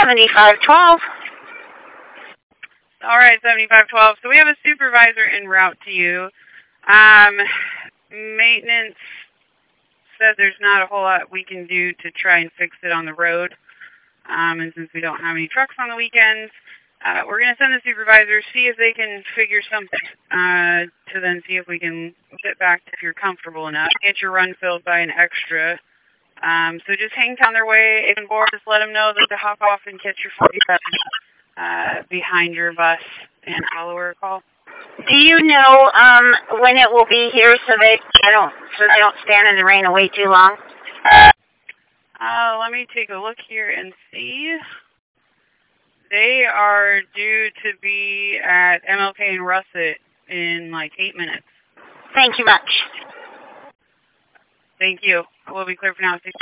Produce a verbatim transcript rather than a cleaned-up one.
seventy-five twelve. All right, seventy-five twelve. So we have a supervisor en route to you. Um, maintenance said there's not a whole lot we can do to try and fix it on the road. Um, and since we don't have any trucks on the weekends, uh, we're going to send the supervisor, see if they can figure something, uh, to then see if we can get back if you're comfortable enough. Get your run filled by an extra. Um, so just hang down their way. If on board, just let them know that to hop off and catch your forty-seven uh, behind your bus and follow her call. Do you know um, when it will be here so they I don't so they don't stand in the rain way too long? Uh, let me take a look here and see. They are due to be at M L K and Russet in like eight minutes. Thank you much. Thank you. We'll be clear for now.